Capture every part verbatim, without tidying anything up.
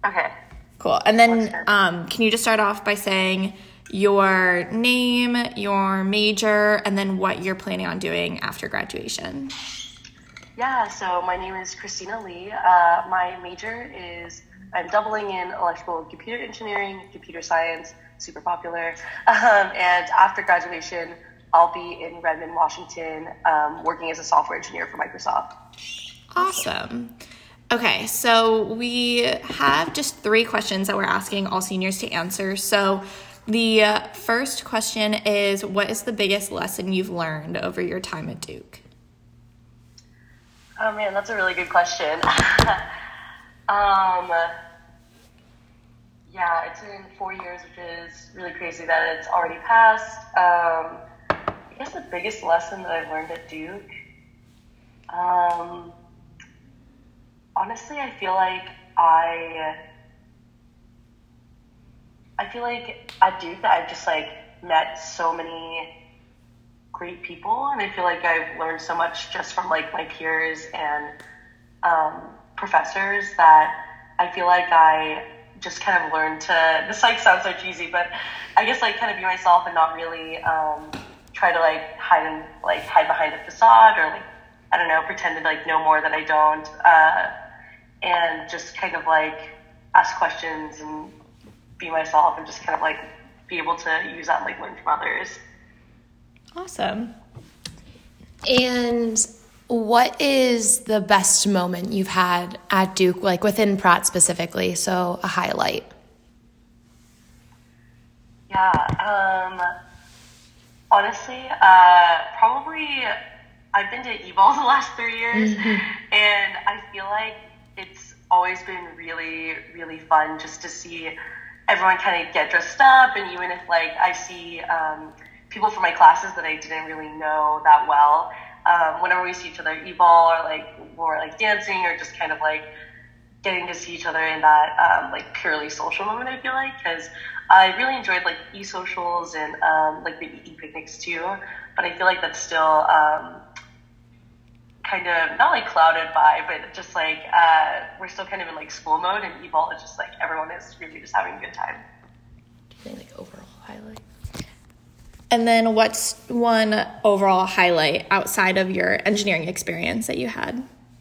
Okay. Cool. And then um, can you just start off by saying your name, your major, and then what you're planning on doing after graduation? Yeah, so my name is Christina Lee. Uh, my major is, I'm doubling in electrical and computer engineering, computer science, super popular. Um, and after graduation, I'll be in Redmond, Washington, um, working as a software engineer for Microsoft. Awesome. Okay, so we have just three questions that we're asking all seniors to answer. So the uh, first question is, what is the biggest lesson you've learned over your time at Duke? Oh man, that's a really good question. um, yeah, it's been four years, which is really crazy that it's already passed. Um, I guess the biggest lesson that I've learned at Duke, um, honestly, I feel like I, I feel like at Duke that I've just like met so many great people, and I feel like I've learned so much just from like my peers and um, professors that I feel like I just kind of learned to, this like sounds so cheesy, but I guess like kind of be myself and not really um, try to like hide and like hide behind a facade or like, I don't know, pretend to like know more that I don't. Uh, and just kind of like ask questions and be myself and just kind of like be able to use that and like learn from others. Awesome. And what is the best moment you've had at Duke, like within Pratt specifically, so a highlight? Yeah, um, honestly, uh, probably I've been to E V O L the last three years, mm-hmm. and I feel like it's always been really, really fun just to see everyone kind of get dressed up, and even if like I see um, people from my classes that I didn't really know that well, um, whenever we see each other at E V O L or like more like dancing or just kind of like getting to see each other in that um, like purely social moment, I feel like, because I really enjoyed like e-socials and um, like the e-picnics too, but I feel like that's still um, kind of not like clouded by, but just like uh, we're still kind of in like school mode, and E V O L is just like everyone is really just having a good time. Do you think like overall highlight? And then what's one overall highlight outside of your engineering experience that you had?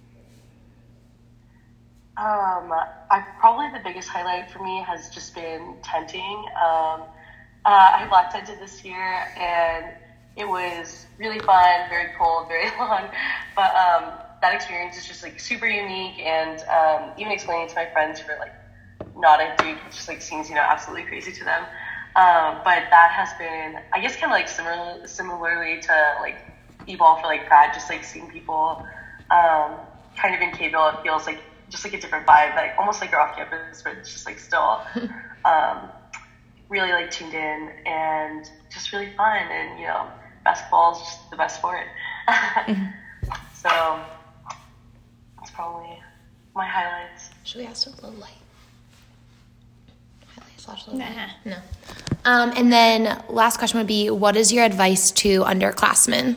Um, I probably the biggest highlight for me has just been tenting. Um, uh, I black tented this year, and it was really fun, very cold, very long, but um, that experience is just like super unique, and um, even explaining to my friends who are like not at Duke, it just like seems, you know, absolutely crazy to them. Um, but that has been, I guess, kind of like similar, similarly to like E V O L for like Pratt, just like seeing people um, kind of in K-Ville, it feels like just like a different vibe, like almost like you're off campus, but it's just like still um, really like tuned in and just really fun. And, you know, basketball is just the best sport. So that's probably my highlights. Should we ask a low light? Highlight slash low light? No. Um, and then last question would be, what is your advice to underclassmen?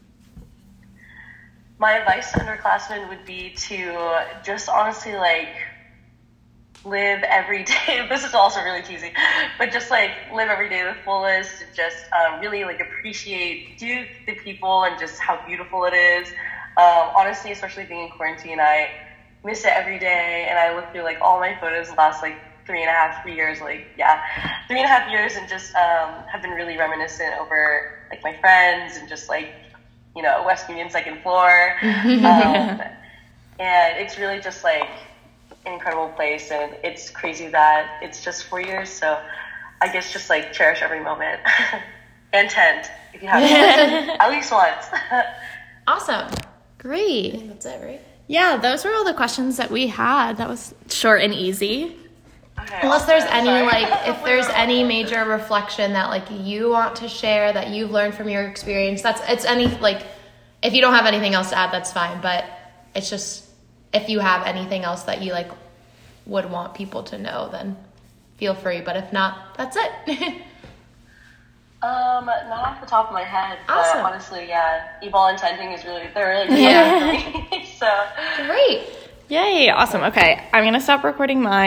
My advice to underclassmen would be to just honestly like live every day. This is also really cheesy, but just like live every day to the fullest. And just um, really like appreciate Duke, the people, and just how beautiful it is. Um, honestly, especially being in quarantine, I miss it every day. And I look through like all my photos the last like three and a half, three years, like yeah, three and a half years, and just um, have been really reminiscent over like my friends and just like, you know, West Union second floor. um, and it's really just like an incredible place, and it's crazy that it's just four years. So I guess just like cherish every moment. And tent, if you haven't, at least once. Awesome. Great. That's it, right? Yeah, those were all the questions that we had. That was short and easy. Okay, Unless awesome. there's any, Sorry. like, if there's any major reflection that, like, you want to share that you've learned from your experience, that's, it's any, like, if you don't have anything else to add, that's fine. But it's just, if you have anything else that you, like, would want people to know, then feel free. But if not, that's it. Um, not off the top of my head, Awesome. But honestly, yeah, E V O L and tenting is really, they're really good Yeah. for me. So Great. Yay, awesome. Okay, I'm going to stop recording mine.